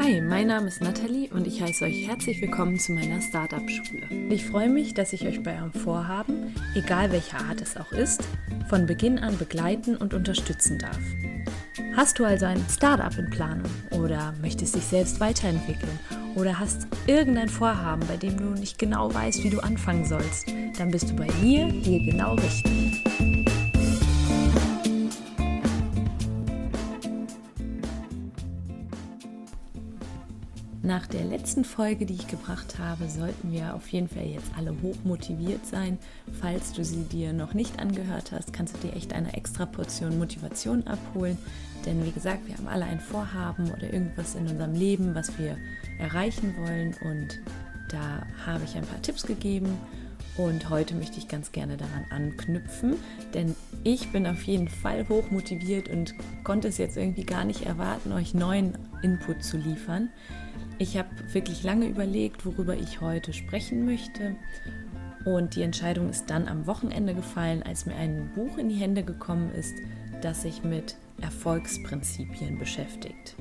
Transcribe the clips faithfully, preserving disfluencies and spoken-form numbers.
Hi, mein Name ist Nathalie und ich heiße euch herzlich willkommen zu meiner Startup-Schule. Ich freue mich, dass ich euch bei eurem Vorhaben, egal welcher Art es auch ist, von Beginn an begleiten und unterstützen darf. Hast du also ein Startup in Planung oder möchtest dich selbst weiterentwickeln oder hast irgendein Vorhaben, bei dem du nicht genau weißt, wie du anfangen sollst, dann bist du bei mir hier genau richtig. Nach der letzten Folge, die ich gebracht habe, sollten wir auf jeden Fall jetzt alle hoch motiviert sein. Falls du sie dir noch nicht angehört hast, kannst du dir echt eine extra Portion Motivation abholen. Denn wie gesagt, wir haben alle ein Vorhaben oder irgendwas in unserem Leben, was wir erreichen wollen. Und da habe ich ein paar Tipps gegeben. Und heute möchte ich ganz gerne daran anknüpfen, denn ich bin auf jeden Fall hoch motiviert und konnte es jetzt irgendwie gar nicht erwarten, euch neuen Input zu liefern. Ich habe wirklich lange überlegt, worüber ich heute sprechen möchte, und die Entscheidung ist dann am Wochenende gefallen, als mir ein Buch in die Hände gekommen ist, das sich mit Erfolgsprinzipien beschäftigt.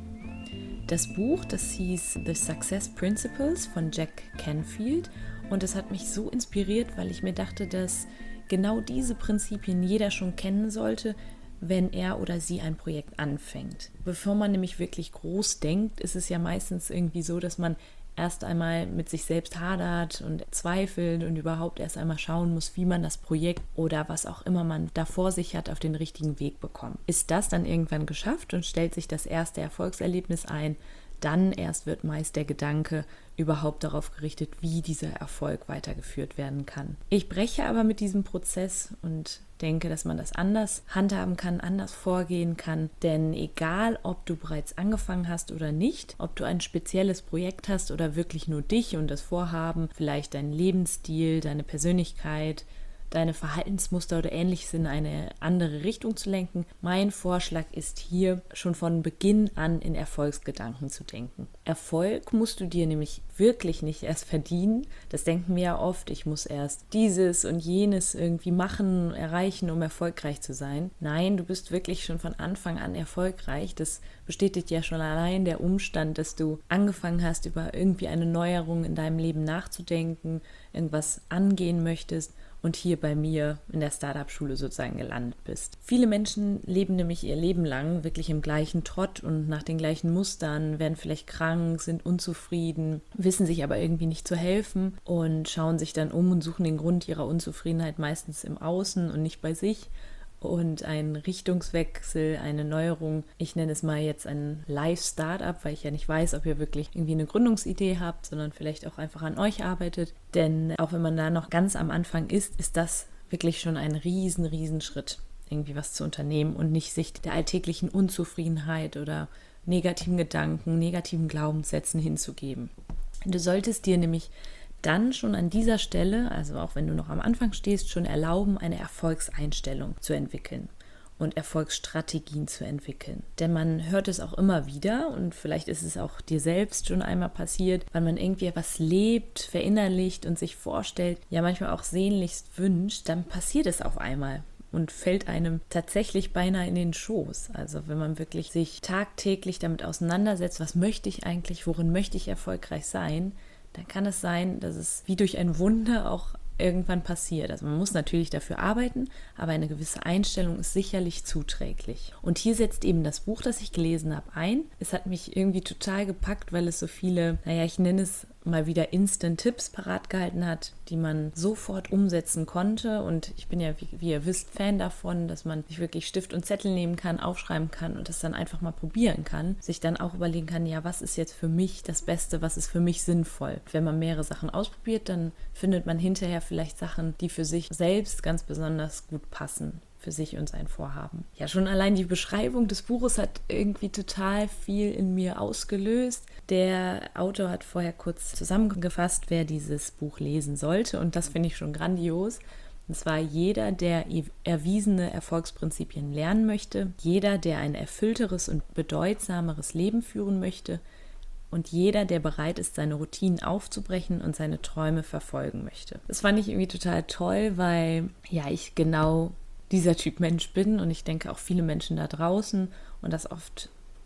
Das Buch, das hieß The Success Principles von Jack Canfield, und es hat mich so inspiriert, weil ich mir dachte, dass genau diese Prinzipien jeder schon kennen sollte, wenn er oder sie ein Projekt anfängt. Bevor man nämlich wirklich groß denkt, ist es ja meistens irgendwie so, dass man erst einmal mit sich selbst hadert und zweifelt und überhaupt erst einmal schauen muss, wie man das Projekt oder was auch immer man da vor sich hat, auf den richtigen Weg bekommt. Ist das dann irgendwann geschafft und stellt sich das erste Erfolgserlebnis ein, dann erst wird meist der Gedanke überhaupt darauf gerichtet, wie dieser Erfolg weitergeführt werden kann. Ich breche aber mit diesem Prozess und denke, dass man das anders handhaben kann, anders vorgehen kann, denn egal, ob du bereits angefangen hast oder nicht, ob du ein spezielles Projekt hast oder wirklich nur dich und das Vorhaben, vielleicht deinen Lebensstil, deine Persönlichkeit, deine Verhaltensmuster oder Ähnliches in eine andere Richtung zu lenken. Mein Vorschlag ist hier, schon von Beginn an in Erfolgsgedanken zu denken. Erfolg musst du dir nämlich wirklich nicht erst verdienen. Das denken wir ja oft, ich muss erst dieses und jenes irgendwie machen, erreichen, um erfolgreich zu sein. Nein, du bist wirklich schon von Anfang an erfolgreich. Das bestätigt ja schon allein der Umstand, dass du angefangen hast, über irgendwie eine Neuerung in deinem Leben nachzudenken, irgendwas angehen möchtest und hier bei mir in der Startup-Schule sozusagen gelandet bist. Viele Menschen leben nämlich ihr Leben lang wirklich im gleichen Trott und nach den gleichen Mustern, werden vielleicht krank, sind unzufrieden, wissen sich aber irgendwie nicht zu helfen und schauen sich dann um und suchen den Grund ihrer Unzufriedenheit meistens im Außen und nicht bei sich. Und ein Richtungswechsel, eine Neuerung, ich nenne es mal jetzt ein Live-Startup, weil ich ja nicht weiß, ob ihr wirklich irgendwie eine Gründungsidee habt, sondern vielleicht auch einfach an euch arbeitet. Denn auch wenn man da noch ganz am Anfang ist, ist das wirklich schon ein riesen, riesen Schritt, irgendwie was zu unternehmen und nicht sich der alltäglichen Unzufriedenheit oder negativen Gedanken, negativen Glaubenssätzen hinzugeben. Du solltest dir nämlich dann schon an dieser Stelle, also auch wenn du noch am Anfang stehst, schon erlauben, eine Erfolgseinstellung zu entwickeln und Erfolgsstrategien zu entwickeln. Denn man hört es auch immer wieder und vielleicht ist es auch dir selbst schon einmal passiert, weil man irgendwie etwas lebt, verinnerlicht und sich vorstellt, ja manchmal auch sehnlichst wünscht, dann passiert es auf einmal und fällt einem tatsächlich beinahe in den Schoß. Also wenn man wirklich sich tagtäglich damit auseinandersetzt, was möchte ich eigentlich, worin möchte ich erfolgreich sein, dann kann es sein, dass es wie durch ein Wunder auch irgendwann passiert. Also man muss natürlich dafür arbeiten, aber eine gewisse Einstellung ist sicherlich zuträglich. Und hier setzt eben das Buch, das ich gelesen habe, ein. Es hat mich irgendwie total gepackt, weil es so viele, naja, ich nenne es mal wieder Instant-Tipps parat gehalten hat, die man sofort umsetzen konnte. Und ich bin ja, wie, wie ihr wisst, Fan davon, dass man sich wirklich Stift und Zettel nehmen kann, aufschreiben kann und das dann einfach mal probieren kann. Sich dann auch überlegen kann, ja, was ist jetzt für mich das Beste, was ist für mich sinnvoll? Wenn man mehrere Sachen ausprobiert, dann findet man hinterher vielleicht Sachen, die für sich selbst ganz besonders gut passen. Für sich und sein Vorhaben. Ja, schon allein die Beschreibung des Buches hat irgendwie total viel in mir ausgelöst. Der Autor hat vorher kurz zusammengefasst, wer dieses Buch lesen sollte, und das finde ich schon grandios. Und zwar jeder, der erwiesene Erfolgsprinzipien lernen möchte, jeder, der ein erfüllteres und bedeutsameres Leben führen möchte und jeder, der bereit ist, seine Routinen aufzubrechen und seine Träume verfolgen möchte. Das fand ich irgendwie total toll, weil ja ich genau dieser Typ Mensch bin und ich denke auch viele Menschen da draußen und das oft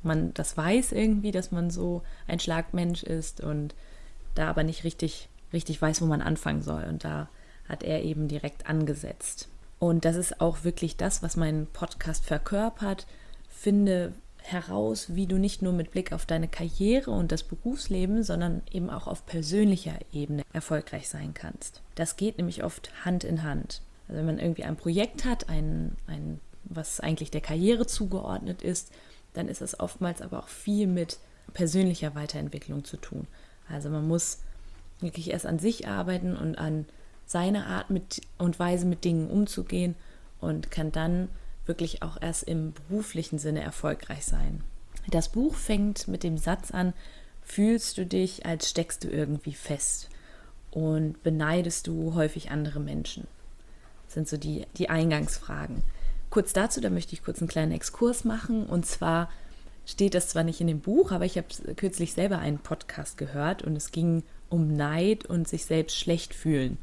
man das weiß irgendwie, dass man so ein Schlagmensch ist und da aber nicht richtig, richtig weiß, wo man anfangen soll. Und da hat er eben direkt angesetzt. Und das ist auch wirklich das, was mein Podcast verkörpert. Finde heraus, wie du nicht nur mit Blick auf deine Karriere und das Berufsleben, sondern eben auch auf persönlicher Ebene erfolgreich sein kannst. Das geht nämlich oft Hand in Hand. Also wenn man irgendwie ein Projekt hat, ein, ein, was eigentlich der Karriere zugeordnet ist, dann ist es oftmals aber auch viel mit persönlicher Weiterentwicklung zu tun. Also man muss wirklich erst an sich arbeiten und an seine Art mit und Weise mit Dingen umzugehen und kann dann wirklich auch erst im beruflichen Sinne erfolgreich sein. Das Buch fängt mit dem Satz an: Fühlst du dich, als steckst du irgendwie fest und beneidest du häufig andere Menschen? Das sind so die, die Eingangsfragen. Kurz dazu, da möchte ich kurz einen kleinen Exkurs machen, und zwar steht das zwar nicht in dem Buch, aber ich habe kürzlich selber einen Podcast gehört und es ging um Neid und sich selbst schlecht fühlen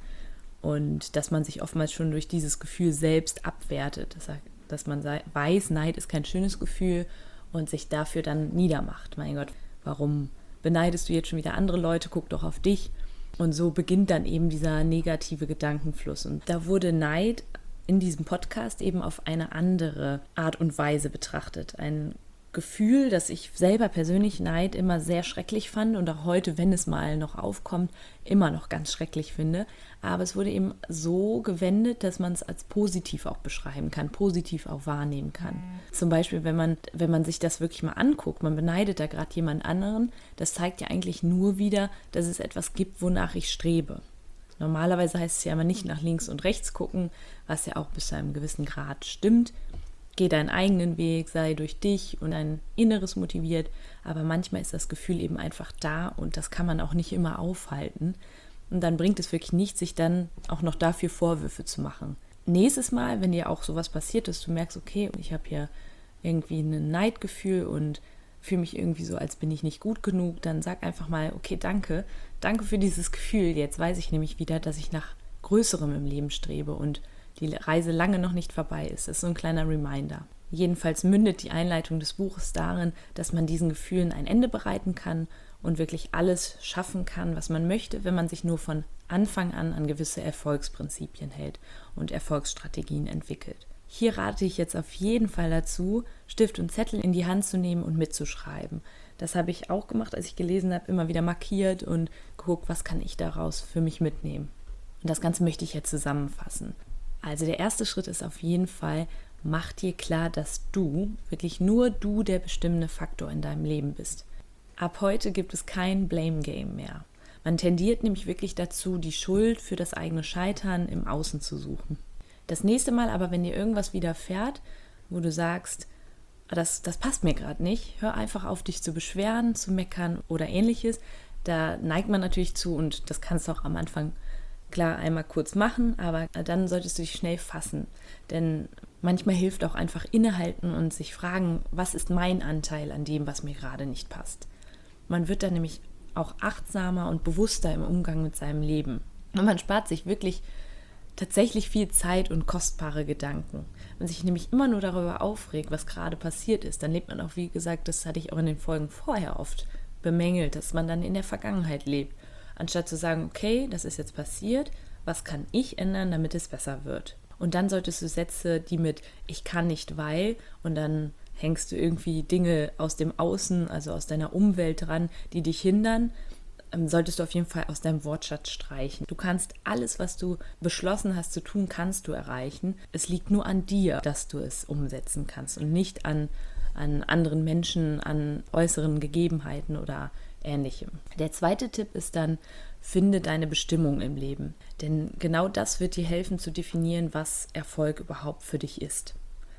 und dass man sich oftmals schon durch dieses Gefühl selbst abwertet. Das heißt, dass man weiß, Neid ist kein schönes Gefühl und sich dafür dann niedermacht. Mein Gott, warum beneidest du jetzt schon wieder andere Leute? Guck doch auf dich. Und so beginnt dann eben dieser negative Gedankenfluss. Und da wurde Neid in diesem Podcast eben auf eine andere Art und Weise betrachtet. Ein Gefühl, dass ich selber persönlich Neid immer sehr schrecklich fand und auch heute, wenn es mal noch aufkommt, immer noch ganz schrecklich finde. Aber es wurde eben so gewendet, dass man es als positiv auch beschreiben kann, positiv auch wahrnehmen kann. Mhm. Zum Beispiel, wenn man, wenn man sich das wirklich mal anguckt, man beneidet da gerade jemand anderen, das zeigt ja eigentlich nur wieder, dass es etwas gibt, wonach ich strebe. Normalerweise heißt es ja immer nicht nach links und rechts gucken, was ja auch bis zu einem gewissen Grad stimmt. Geh deinen eigenen Weg, sei durch dich und dein Inneres motiviert, aber manchmal ist das Gefühl eben einfach da und das kann man auch nicht immer aufhalten. Und dann bringt es wirklich nichts, sich dann auch noch dafür Vorwürfe zu machen. Nächstes Mal, wenn dir auch sowas passiert, dass du merkst, okay, ich habe hier irgendwie ein Neidgefühl und fühle mich irgendwie so, als bin ich nicht gut genug, dann sag einfach mal, okay, danke, danke für dieses Gefühl. Jetzt weiß ich nämlich wieder, dass ich nach Größerem im Leben strebe und die Reise lange noch nicht vorbei ist. Das ist so ein kleiner Reminder. Jedenfalls mündet die Einleitung des Buches darin, dass man diesen Gefühlen ein Ende bereiten kann und wirklich alles schaffen kann, was man möchte, wenn man sich nur von Anfang an an gewisse Erfolgsprinzipien hält und Erfolgsstrategien entwickelt. Hier rate ich jetzt auf jeden Fall dazu, Stift und Zettel in die Hand zu nehmen und mitzuschreiben. Das habe ich auch gemacht, als ich gelesen habe, immer wieder markiert und geguckt, was kann ich daraus für mich mitnehmen. Und das Ganze möchte ich jetzt zusammenfassen. Also der erste Schritt ist auf jeden Fall, mach dir klar, dass du, wirklich nur du, der bestimmende Faktor in deinem Leben bist. Ab heute gibt es kein Blame Game mehr. Man tendiert nämlich wirklich dazu, die Schuld für das eigene Scheitern im Außen zu suchen. Das nächste Mal aber, wenn dir irgendwas widerfährt, wo du sagst, das, das passt mir gerade nicht, hör einfach auf, dich zu beschweren, zu meckern oder ähnliches. Da neigt man natürlich zu und das kannst du auch am Anfang klar einmal kurz machen, aber dann solltest du dich schnell fassen. Denn manchmal hilft auch einfach innehalten und sich fragen, was ist mein Anteil an dem, was mir gerade nicht passt. Man wird dann nämlich auch achtsamer und bewusster im Umgang mit seinem Leben. Und man spart sich wirklich tatsächlich viel Zeit und kostbare Gedanken. Wenn man sich nämlich immer nur darüber aufregt, was gerade passiert ist, dann lebt man auch, wie gesagt, das hatte ich auch in den Folgen vorher oft bemängelt, dass man dann in der Vergangenheit lebt. Anstatt zu sagen, okay, das ist jetzt passiert, was kann ich ändern, damit es besser wird? Und dann solltest du Sätze, die mit ich kann nicht, weil, und dann hängst du irgendwie Dinge aus dem Außen, also aus deiner Umwelt dran, die dich hindern, ähm, solltest du auf jeden Fall aus deinem Wortschatz streichen. Du kannst alles, was du beschlossen hast zu tun, kannst du erreichen. Es liegt nur an dir, dass du es umsetzen kannst und nicht an, an anderen Menschen, an äußeren Gegebenheiten oder Ähnlichem. Der zweite Tipp ist dann, finde deine Bestimmung im Leben. Denn genau das wird dir helfen zu definieren, was Erfolg überhaupt für dich ist.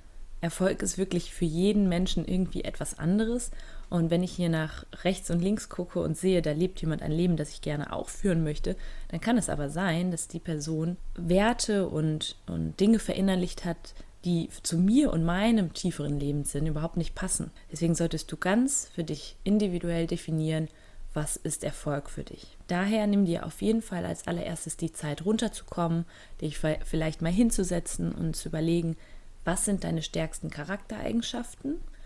Erfolg ist wirklich für jeden Menschen irgendwie etwas anderes. Und wenn ich hier nach rechts und links gucke und sehe, da lebt jemand ein Leben, das ich gerne auch führen möchte, dann kann es aber sein, dass die Person Werte und, und Dinge verinnerlicht hat, die zu mir und meinem tieferen Lebenssinn überhaupt nicht passen. Deswegen solltest du ganz für dich individuell definieren, was ist Erfolg für dich. Daher nimm dir auf jeden Fall als allererstes die Zeit runterzukommen, dich vielleicht mal hinzusetzen und zu überlegen, was sind deine stärksten Charaktereigenschaften,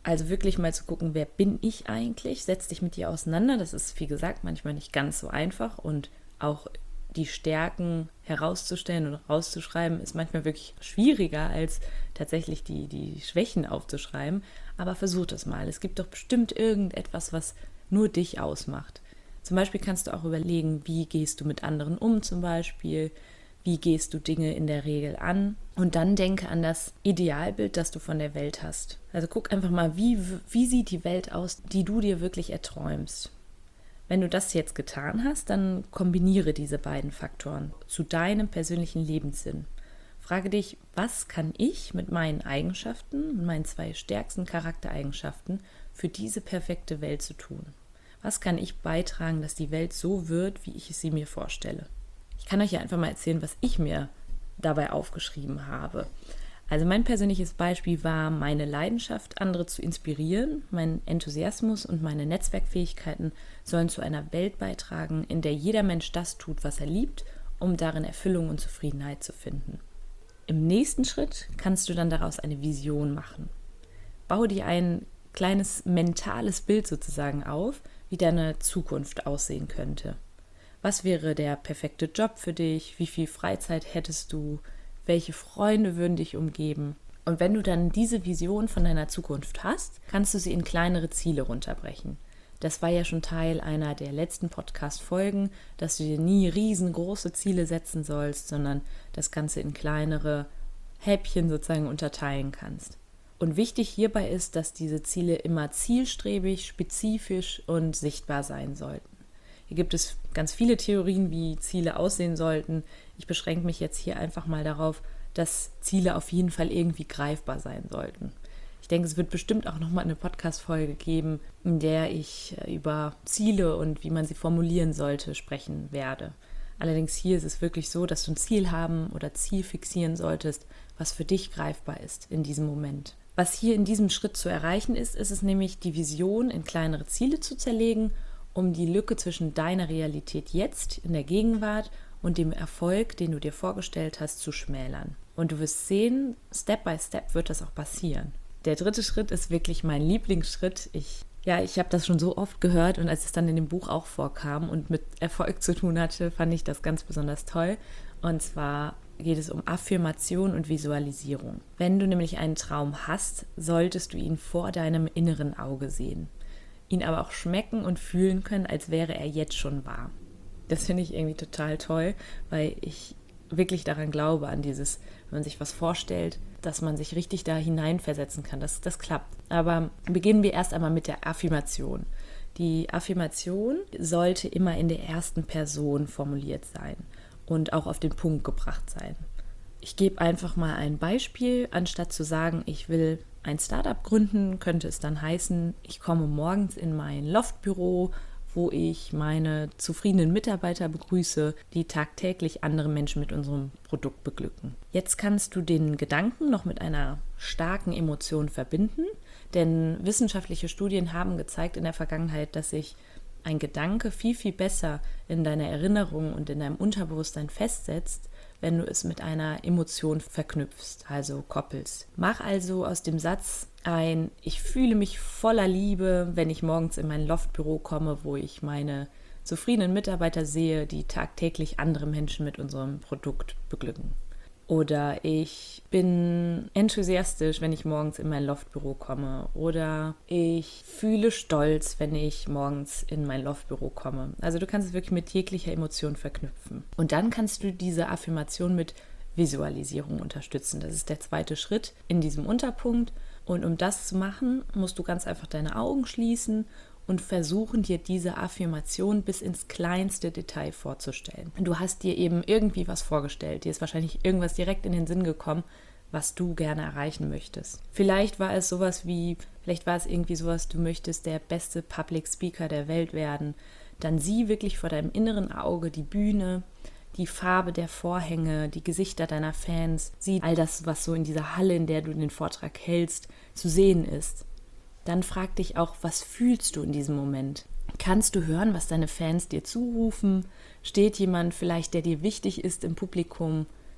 Also wirklich mal zu gucken, wer bin ich eigentlich? Setz dich mit dir auseinander. Das ist, wie gesagt, manchmal nicht ganz so einfach. Und auch die Stärken herauszustellen und rauszuschreiben, ist manchmal wirklich schwieriger, als tatsächlich die, die Schwächen aufzuschreiben. Aber versuch es mal. Es gibt doch bestimmt irgendetwas, was nur dich ausmacht. Zum Beispiel kannst du auch überlegen, wie gehst du mit anderen um zum Beispiel, wie gehst du Dinge in der Regel an und dann denke an das Idealbild, das du von der Welt hast. Also guck einfach mal, wie, wie sieht die Welt aus, die du dir wirklich erträumst. Wenn du das jetzt getan hast, dann kombiniere diese beiden Faktoren zu deinem persönlichen Lebenssinn. Frage dich, was kann ich mit meinen Eigenschaften, mit meinen zwei stärksten Charaktereigenschaften für diese perfekte Welt zu tun? Was kann ich beitragen, dass die Welt so wird, wie ich es sie mir vorstelle? Ich kann euch ja einfach mal erzählen, was ich mir dabei aufgeschrieben habe. Also mein persönliches Beispiel war meine Leidenschaft, andere zu inspirieren. Mein Enthusiasmus und meine Netzwerkfähigkeiten sollen zu einer Welt beitragen, in der jeder Mensch das tut, was er liebt, um darin Erfüllung und Zufriedenheit zu finden. Im nächsten Schritt kannst du dann daraus eine Vision machen. Baue dir ein kleines mentales Bild sozusagen auf, wie deine Zukunft aussehen könnte. Was wäre der perfekte Job für dich? Wie viel Freizeit hättest du? Welche Freunde würden dich umgeben? Und wenn du dann diese Vision von deiner Zukunft hast, kannst du sie in kleinere Ziele runterbrechen. Das war ja schon Teil einer der letzten Podcast-Folgen, dass du dir nie riesengroße Ziele setzen sollst, sondern das Ganze in kleinere Häppchen sozusagen unterteilen kannst. Und wichtig hierbei ist, dass diese Ziele immer zielstrebig, spezifisch und sichtbar sein sollten. Hier gibt es ganz viele Theorien, wie Ziele aussehen sollten. Ich beschränke mich jetzt hier einfach mal darauf, dass Ziele auf jeden Fall irgendwie greifbar sein sollten. Ich denke, es wird bestimmt auch nochmal eine Podcast-Folge geben, in der ich über Ziele und wie man sie formulieren sollte sprechen werde. Allerdings hier ist es wirklich so, dass du ein Ziel haben oder Ziel fixieren solltest, was für dich greifbar ist in diesem Moment. Was hier in diesem Schritt zu erreichen ist, ist es nämlich, die Vision in kleinere Ziele zu zerlegen, um die Lücke zwischen deiner Realität jetzt, in der Gegenwart und dem Erfolg, den du dir vorgestellt hast, zu schmälern. Und du wirst sehen, Step by Step wird das auch passieren. Der dritte Schritt ist wirklich mein Lieblingsschritt. Ich, ja, ich habe das schon so oft gehört und als es dann in dem Buch auch vorkam und mit Erfolg zu tun hatte, fand ich das ganz besonders toll. Und zwar geht es um Affirmation und Visualisierung. Wenn du nämlich einen Traum hast, solltest du ihn vor deinem inneren Auge sehen. Ihn aber auch schmecken und fühlen können, als wäre er jetzt schon wahr. Das finde ich irgendwie total toll, weil ich wirklich daran glaube, an dieses, wenn man sich was vorstellt, dass man sich richtig da hineinversetzen kann. Das, das klappt. Aber beginnen wir erst einmal mit der Affirmation. Die Affirmation sollte immer in der ersten Person formuliert sein und auch auf den Punkt gebracht sein. Ich gebe einfach mal ein Beispiel. Anstatt zu sagen, ich will ein Startup gründen, könnte es dann heißen, ich komme morgens in mein Loftbüro, wo ich meine zufriedenen Mitarbeiter begrüße, die tagtäglich andere Menschen mit unserem Produkt beglücken. Jetzt kannst du den Gedanken noch mit einer starken Emotion verbinden, denn wissenschaftliche Studien haben gezeigt in der Vergangenheit, dass sich ein Gedanke viel, viel besser in deiner Erinnerung und in deinem Unterbewusstsein festsetzt, wenn du es mit einer Emotion verknüpfst, also koppelst. Mach also aus dem Satz ein, ich fühle mich voller Liebe, wenn ich morgens in mein Loftbüro komme, wo ich meine zufriedenen Mitarbeiter sehe, die tagtäglich andere Menschen mit unserem Produkt beglücken. Oder ich bin enthusiastisch, wenn ich morgens in mein Loftbüro komme. Oder ich fühle Stolz, wenn ich morgens in mein Loftbüro komme. Also du kannst es wirklich mit jeglicher Emotion verknüpfen. Und dann kannst du diese Affirmation mit Visualisierung unterstützen. Das ist der zweite Schritt in diesem Unterpunkt. Und um das zu machen, musst du ganz einfach deine Augen schließen und versuchen, dir diese Affirmation bis ins kleinste Detail vorzustellen. Du hast dir eben irgendwie was vorgestellt. Dir ist wahrscheinlich irgendwas direkt in den Sinn gekommen, was du gerne erreichen möchtest. Vielleicht war es sowas wie, vielleicht war es irgendwie sowas, du möchtest der beste Public Speaker der Welt werden. Dann sieh wirklich vor deinem inneren Auge die Bühne, die Farbe der Vorhänge, die Gesichter deiner Fans. Sieh all das, was so in dieser Halle, in der du den Vortrag hältst, zu sehen ist. Dann frag dich auch, was fühlst du in diesem Moment? Kannst du hören, was deine Fans dir zurufen? Steht jemand vielleicht, der dir wichtig ist im Publikum?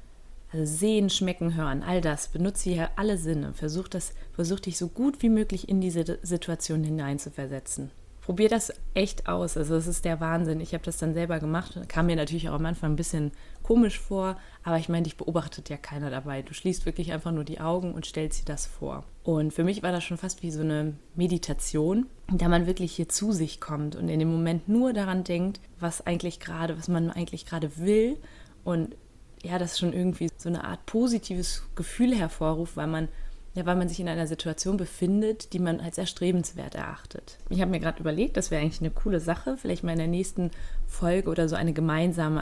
Also sehen, schmecken, hören, all das. Benutze hier alle Sinne. Versuch, das, versuch dich so gut wie möglich in diese Situation hineinzuversetzen. Probier das echt aus. Also das ist der Wahnsinn. Ich habe das dann selber gemacht. Kam mir natürlich auch am Anfang ein bisschen komisch vor. Aber ich meine, dich beobachtet ja keiner dabei. Du schließt wirklich einfach nur die Augen und stellst dir das vor. Und für mich war das schon fast wie so eine Meditation, da man wirklich hier zu sich kommt und in dem Moment nur daran denkt, was eigentlich gerade, was man eigentlich gerade will. Und ja, das schon irgendwie so eine Art positives Gefühl hervorruft, weil man, ja, weil man sich in einer Situation befindet, die man als erstrebenswert erachtet. Ich habe mir gerade überlegt, das wäre eigentlich eine coole Sache, vielleicht mal in der nächsten Folge oder so eine gemeinsame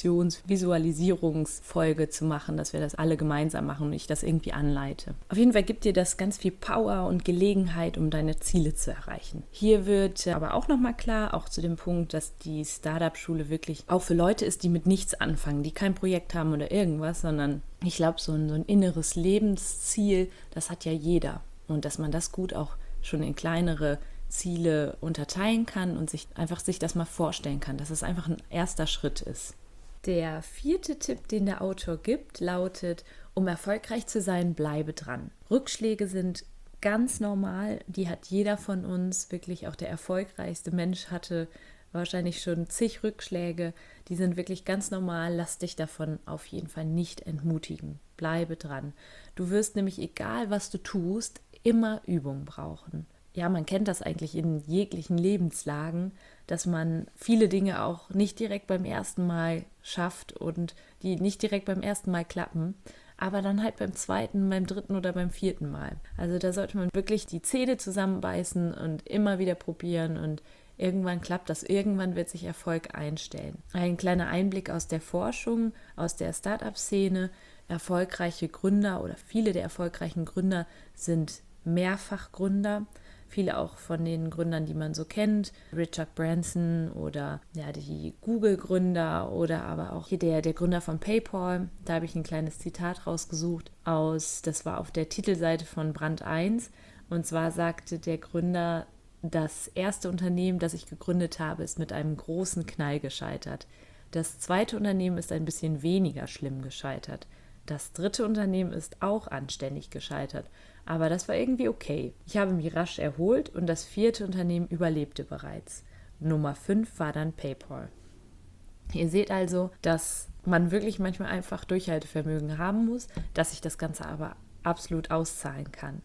Affirmations-Visualisierungsfolge zu machen, dass wir das alle gemeinsam machen und ich das irgendwie anleite. Auf jeden Fall gibt dir das ganz viel Power und Gelegenheit, um deine Ziele zu erreichen. Hier wird aber auch nochmal klar, auch zu dem Punkt, dass die Startup-Schule wirklich auch für Leute ist, die mit nichts anfangen, die kein Projekt haben oder irgendwas, sondern ich glaube, so ein, so ein inneres Lebensziel, das hat ja jeder. Und dass man das gut auch schon in kleinere Ziele unterteilen kann und sich einfach sich das mal vorstellen kann, dass es einfach ein erster Schritt ist. Der vierte Tipp, den der Autor gibt, lautet: Um erfolgreich zu sein, bleibe dran. Rückschläge sind ganz normal, die hat jeder von uns, wirklich auch der erfolgreichste Mensch hatte wahrscheinlich schon zig Rückschläge, die sind wirklich ganz normal, lass dich davon auf jeden Fall nicht entmutigen. Bleibe dran. Du wirst nämlich, egal was du tust, immer Übung brauchen. Ja, man kennt das eigentlich in jeglichen Lebenslagen, dass man viele Dinge auch nicht direkt beim ersten Mal schafft und die nicht direkt beim ersten Mal klappen, aber dann halt beim zweiten, beim dritten oder beim vierten Mal. Also da sollte man wirklich die Zähne zusammenbeißen und immer wieder probieren und irgendwann klappt das, irgendwann wird sich Erfolg einstellen. Ein kleiner Einblick aus der Forschung, aus der Start-up-Szene. Erfolgreiche Gründer oder viele der erfolgreichen Gründer sind Mehrfachgründer. Viele auch von den Gründern, die man so kennt, Richard Branson oder ja, die Google-Gründer oder aber auch hier der, der Gründer von PayPal. Da habe ich ein kleines Zitat rausgesucht aus, das war auf der Titelseite von Brand eins. Und zwar sagte der Gründer: Das erste Unternehmen, das ich gegründet habe, ist mit einem großen Knall gescheitert. Das zweite Unternehmen ist ein bisschen weniger schlimm gescheitert. Das dritte Unternehmen ist auch anständig gescheitert, aber das war irgendwie okay. Ich habe mich rasch erholt und das vierte Unternehmen überlebte bereits. Nummer fünf war dann PayPal. Ihr seht also, dass man wirklich manchmal einfach Durchhaltevermögen haben muss, dass sich das Ganze aber absolut auszahlen kann.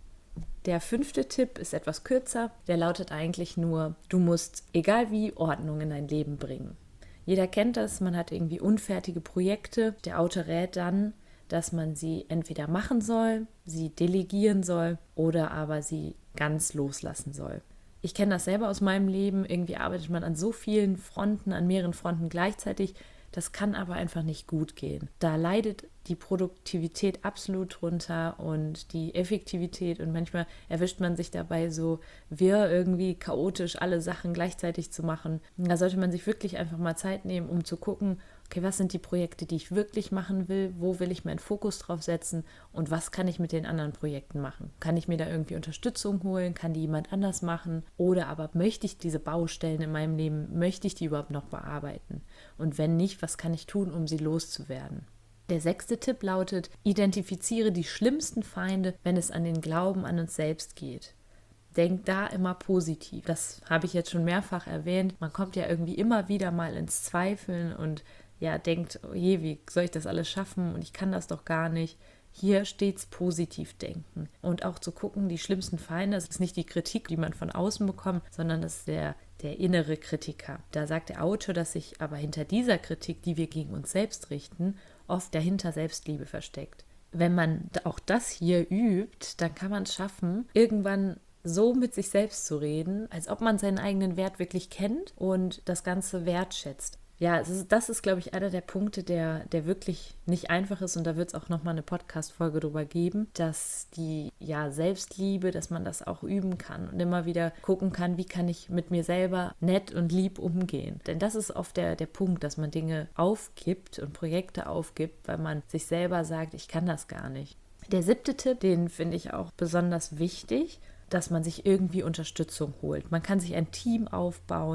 Der fünfte Tipp ist etwas kürzer, der lautet eigentlich nur: Du musst, egal wie, Ordnung in dein Leben bringen. Jeder kennt das, man hat irgendwie unfertige Projekte. Der Autor rät dann, dass man sie entweder machen soll, sie delegieren soll oder aber sie ganz loslassen soll. Ich kenne das selber aus meinem Leben, irgendwie arbeitet man an so vielen Fronten, an mehreren Fronten gleichzeitig. Das kann aber einfach nicht gut gehen. Da leidet die Produktivität absolut drunter und die Effektivität und manchmal erwischt man sich dabei so wirr, irgendwie chaotisch alle Sachen gleichzeitig zu machen. Da sollte man sich wirklich einfach mal Zeit nehmen, um zu gucken, okay, was sind die Projekte, die ich wirklich machen will, wo will ich meinen Fokus drauf setzen und was kann ich mit den anderen Projekten machen? Kann ich mir da irgendwie Unterstützung holen? Kann die jemand anders machen? Oder aber möchte ich diese Baustellen in meinem Leben, möchte ich die überhaupt noch bearbeiten? Und wenn nicht, was kann ich tun, um sie loszuwerden? Der sechste Tipp lautet: Identifiziere die schlimmsten Feinde, wenn es an den Glauben an uns selbst geht. Denk da immer positiv. Das habe ich jetzt schon mehrfach erwähnt. Man kommt ja irgendwie immer wieder mal ins Zweifeln und ja, denkt, oh je, wie soll ich das alles schaffen und ich kann das doch gar nicht. Hier stets positiv denken und auch zu gucken, die schlimmsten Feinde, das ist nicht die Kritik, die man von außen bekommt, sondern das ist der, der innere Kritiker. Da sagt der Autor, dass sich aber hinter dieser Kritik, die wir gegen uns selbst richten, oft dahinter Selbstliebe versteckt. Wenn man auch das hier übt, dann kann man es schaffen, irgendwann so mit sich selbst zu reden, als ob man seinen eigenen Wert wirklich kennt und das Ganze wertschätzt. Ja, das ist, das ist, glaube ich, einer der Punkte, der, der wirklich nicht einfach ist, und da wird es auch nochmal eine Podcast-Folge drüber geben, dass die ja, Selbstliebe, dass man das auch üben kann und immer wieder gucken kann, wie kann ich mit mir selber nett und lieb umgehen. Denn das ist oft der, der Punkt, dass man Dinge aufgibt und Projekte aufgibt, weil man sich selber sagt, ich kann das gar nicht. Der siebte Tipp, den finde ich auch besonders wichtig, dass man sich irgendwie Unterstützung holt. Man kann sich ein Team aufbauen.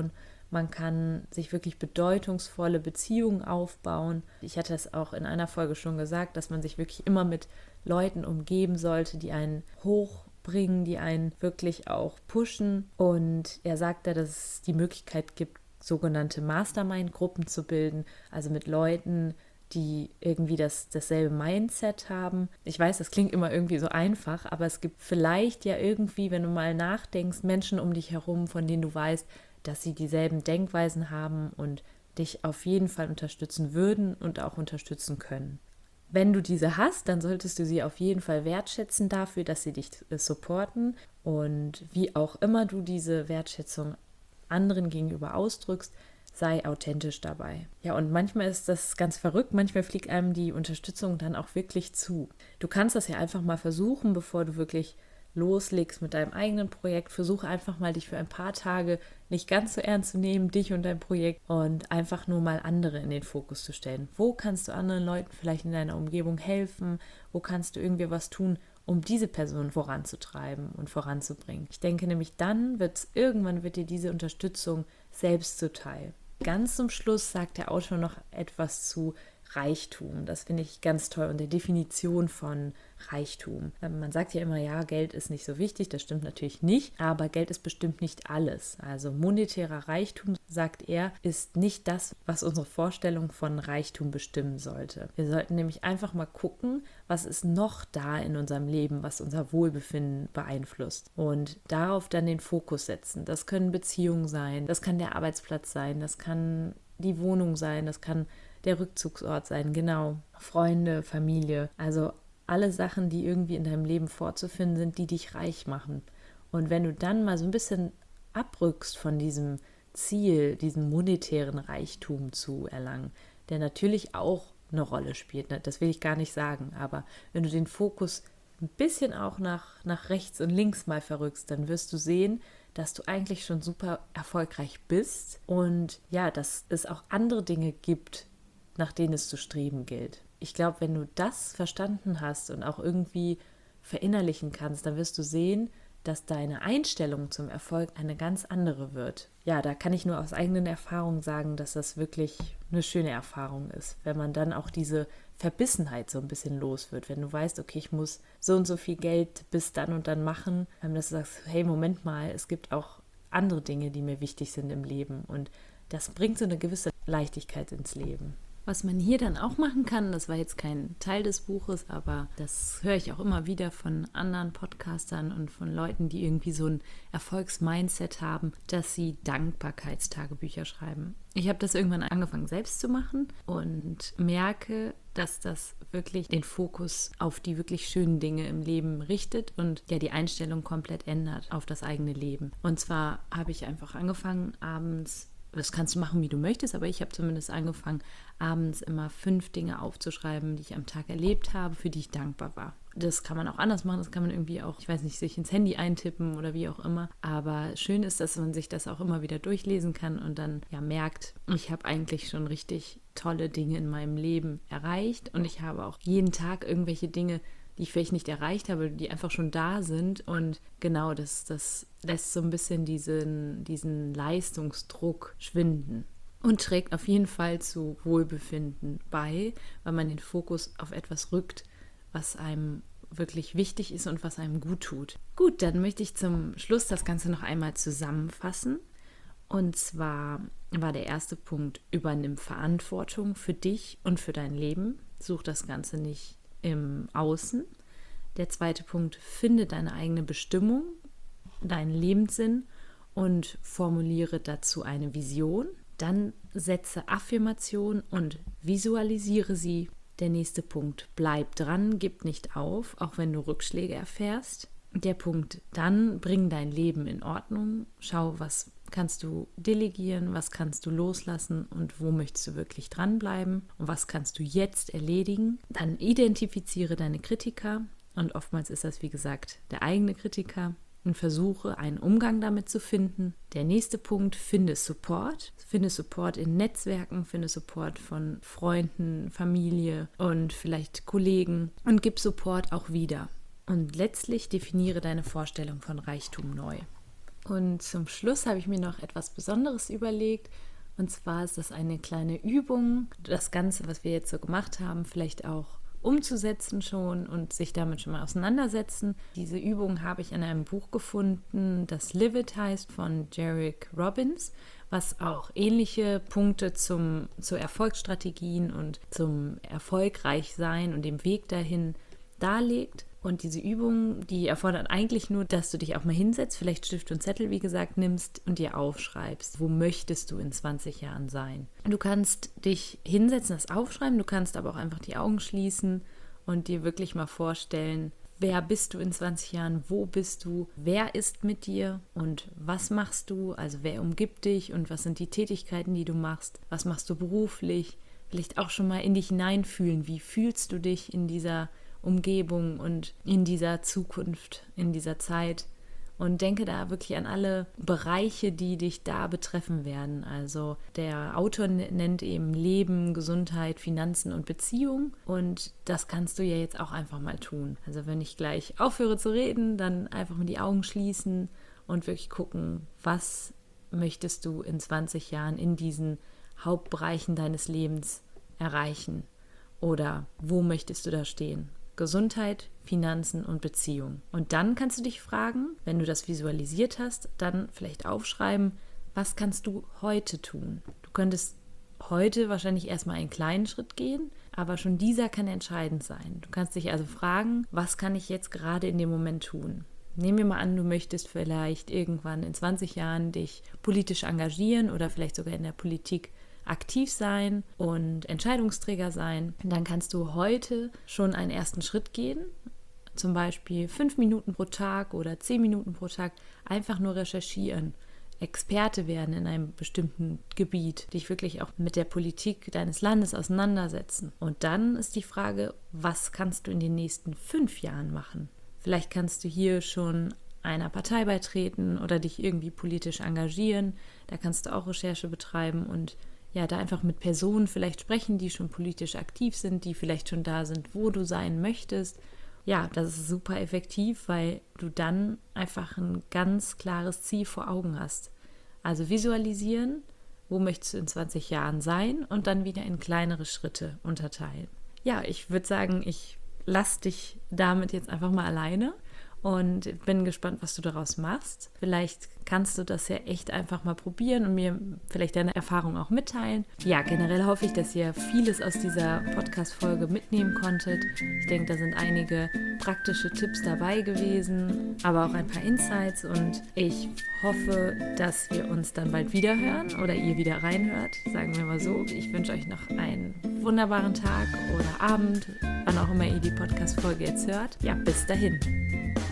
Man kann sich wirklich bedeutungsvolle Beziehungen aufbauen. Ich hatte es auch in einer Folge schon gesagt, dass man sich wirklich immer mit Leuten umgeben sollte, die einen hochbringen, die einen wirklich auch pushen. Und er sagte, dass es die Möglichkeit gibt, sogenannte Mastermind-Gruppen zu bilden, also mit Leuten, die irgendwie das, dasselbe Mindset haben. Ich weiß, das klingt immer irgendwie so einfach, aber es gibt vielleicht ja irgendwie, wenn du mal nachdenkst, Menschen um dich herum, von denen du weißt, dass sie dieselben Denkweisen haben und dich auf jeden Fall unterstützen würden und auch unterstützen können. Wenn du diese hast, dann solltest du sie auf jeden Fall wertschätzen dafür, dass sie dich supporten, und wie auch immer du diese Wertschätzung anderen gegenüber ausdrückst, sei authentisch dabei. Ja, und manchmal ist das ganz verrückt, manchmal fliegt einem die Unterstützung dann auch wirklich zu. Du kannst das ja einfach mal versuchen, bevor du wirklich loslegst mit deinem eigenen Projekt. Versuche einfach mal, dich für ein paar Tage nicht ganz so ernst zu nehmen, dich und dein Projekt, und einfach nur mal andere in den Fokus zu stellen. Wo kannst du anderen Leuten vielleicht in deiner Umgebung helfen? Wo kannst du irgendwie was tun, um diese Person voranzutreiben und voranzubringen? Ich denke nämlich, dann wird irgendwann wird dir diese Unterstützung selbst zuteil. Ganz zum Schluss sagt der Autor noch etwas zu Reichtum. Das finde ich ganz toll, und der Definition von Reichtum. Man sagt ja immer, ja, Geld ist nicht so wichtig, das stimmt natürlich nicht, aber Geld ist bestimmt nicht alles. Also monetärer Reichtum, sagt er, ist nicht das, was unsere Vorstellung von Reichtum bestimmen sollte. Wir sollten nämlich einfach mal gucken, was ist noch da in unserem Leben, was unser Wohlbefinden beeinflusst, und darauf dann den Fokus setzen. Das können Beziehungen sein, das kann der Arbeitsplatz sein, das kann die Wohnung sein, das kann der Rückzugsort sein, genau, Freunde, Familie, also alle Sachen, die irgendwie in deinem Leben vorzufinden sind, die dich reich machen. Und wenn du dann mal so ein bisschen abrückst von diesem Ziel, diesen monetären Reichtum zu erlangen, der natürlich auch eine Rolle spielt, ne? Das will ich gar nicht sagen, aber wenn du den Fokus ein bisschen auch nach, nach rechts und links mal verrückst, dann wirst du sehen, dass du eigentlich schon super erfolgreich bist, und ja, dass es auch andere Dinge gibt, nach denen es zu streben gilt. Ich glaube, wenn du das verstanden hast und auch irgendwie verinnerlichen kannst, dann wirst du sehen, dass deine Einstellung zum Erfolg eine ganz andere wird. Ja, da kann ich nur aus eigenen Erfahrungen sagen, dass das wirklich eine schöne Erfahrung ist, wenn man dann auch diese Verbissenheit so ein bisschen los wird, wenn du weißt, okay, ich muss so und so viel Geld bis dann und dann machen, dass du sagst, hey, Moment mal, es gibt auch andere Dinge, die mir wichtig sind im Leben, und das bringt so eine gewisse Leichtigkeit ins Leben. Was man hier dann auch machen kann, das war jetzt kein Teil des Buches, aber das höre ich auch immer wieder von anderen Podcastern und von Leuten, die irgendwie so ein Erfolgsmindset haben, dass sie Dankbarkeitstagebücher schreiben. Ich habe das irgendwann angefangen selbst zu machen und merke, dass das wirklich den Fokus auf die wirklich schönen Dinge im Leben richtet und ja die Einstellung komplett ändert auf das eigene Leben. Und zwar habe ich einfach angefangen, abends, das kannst du machen, wie du möchtest, aber ich habe zumindest angefangen, abends immer fünf Dinge aufzuschreiben, die ich am Tag erlebt habe, für die ich dankbar war. Das kann man auch anders machen, das kann man irgendwie auch, ich weiß nicht, sich ins Handy eintippen oder wie auch immer. Aber schön ist, dass man sich das auch immer wieder durchlesen kann und dann ja merkt, ich habe eigentlich schon richtig tolle Dinge in meinem Leben erreicht, und ich habe auch jeden Tag irgendwelche Dinge, die ich vielleicht nicht erreicht habe, die einfach schon da sind. Und genau, das, das lässt so ein bisschen diesen, diesen Leistungsdruck schwinden und trägt auf jeden Fall zu Wohlbefinden bei, weil man den Fokus auf etwas rückt, was einem wirklich wichtig ist und was einem gut tut. Gut, dann möchte ich zum Schluss das Ganze noch einmal zusammenfassen. Und zwar war der erste Punkt: Übernimm Verantwortung für dich und für dein Leben. Such das Ganze nicht im Außen. Der zweite Punkt: Finde deine eigene Bestimmung, deinen Lebenssinn und formuliere dazu eine Vision. Dann setze Affirmation und visualisiere sie. Der nächste Punkt: Bleib dran, gib nicht auf, auch wenn du Rückschläge erfährst. Der Punkt: Dann bring dein Leben in Ordnung. Schau, was kannst du delegieren, was kannst du loslassen und wo möchtest du wirklich dranbleiben und was kannst du jetzt erledigen. Dann identifiziere deine Kritiker, und oftmals ist das, wie gesagt, der eigene Kritiker, und versuche einen Umgang damit zu finden. Der nächste Punkt: Finde Support. Finde Support in Netzwerken, finde Support von Freunden, Familie und vielleicht Kollegen, und gib Support auch wieder. Und letztlich definiere deine Vorstellung von Reichtum neu. Und zum Schluss habe ich mir noch etwas Besonderes überlegt. Und zwar ist das eine kleine Übung, das Ganze, was wir jetzt so gemacht haben, vielleicht auch umzusetzen schon und sich damit schon mal auseinandersetzen. Diese Übung habe ich in einem Buch gefunden, das Live It heißt, von Jairek Robbins, was auch ähnliche Punkte zum, zu Erfolgsstrategien und zum Erfolgreichsein und dem Weg dahin darlegt. Und diese Übung, die erfordert eigentlich nur, dass du dich auch mal hinsetzt, vielleicht Stift und Zettel, wie gesagt, nimmst und dir aufschreibst, wo möchtest du in zwanzig Jahren sein. Du kannst dich hinsetzen, das aufschreiben, du kannst aber auch einfach die Augen schließen und dir wirklich mal vorstellen, wer bist du in zwanzig Jahren, wo bist du, wer ist mit dir und was machst du, also wer umgibt dich und was sind die Tätigkeiten, die du machst, was machst du beruflich, vielleicht auch schon mal in dich hineinfühlen, wie fühlst du dich in dieser Umgebung und in dieser Zukunft, in dieser Zeit und denke da wirklich an alle Bereiche, die dich da betreffen werden. Also der Autor nennt eben Leben, Gesundheit, Finanzen und Beziehung und das kannst du ja jetzt auch einfach mal tun. Also wenn ich gleich aufhöre zu reden, dann einfach mal die Augen schließen und wirklich gucken, was möchtest du in zwanzig Jahren in diesen Hauptbereichen deines Lebens erreichen oder wo möchtest du da stehen? Gesundheit, Finanzen und Beziehung. Und dann kannst du dich fragen, wenn du das visualisiert hast, dann vielleicht aufschreiben, was kannst du heute tun? Du könntest heute wahrscheinlich erstmal einen kleinen Schritt gehen, aber schon dieser kann entscheidend sein. Du kannst dich also fragen, was kann ich jetzt gerade in dem Moment tun? Nehmen wir mal an, du möchtest vielleicht irgendwann in zwanzig Jahren dich politisch engagieren oder vielleicht sogar in der Politik aktiv sein und Entscheidungsträger sein, dann kannst du heute schon einen ersten Schritt gehen, zum Beispiel fünf Minuten pro Tag oder zehn Minuten pro Tag einfach nur recherchieren, Experte werden in einem bestimmten Gebiet, dich wirklich auch mit der Politik deines Landes auseinandersetzen. Und dann ist die Frage, was kannst du in den nächsten fünf Jahren machen? Vielleicht kannst du hier schon einer Partei beitreten oder dich irgendwie politisch engagieren, da kannst du auch Recherche betreiben und ja, da einfach mit Personen vielleicht sprechen, die schon politisch aktiv sind, die vielleicht schon da sind, wo du sein möchtest. Ja, das ist super effektiv, weil du dann einfach ein ganz klares Ziel vor Augen hast. Also visualisieren, wo möchtest du in zwanzig Jahren sein und dann wieder in kleinere Schritte unterteilen. Ja, ich würde sagen, ich lasse dich damit jetzt einfach mal alleine und bin gespannt, was du daraus machst. Vielleicht kannst du das ja echt einfach mal probieren und mir vielleicht deine Erfahrung auch mitteilen. Ja, generell hoffe ich, dass ihr vieles aus dieser Podcast-Folge mitnehmen konntet. Ich denke, da sind einige praktische Tipps dabei gewesen, aber auch ein paar Insights und ich hoffe, dass wir uns dann bald wieder hören oder ihr wieder reinhört, sagen wir mal so. Ich wünsche euch noch einen wunderbaren Tag oder Abend, wann auch immer ihr die Podcast-Folge jetzt hört. Ja, bis dahin.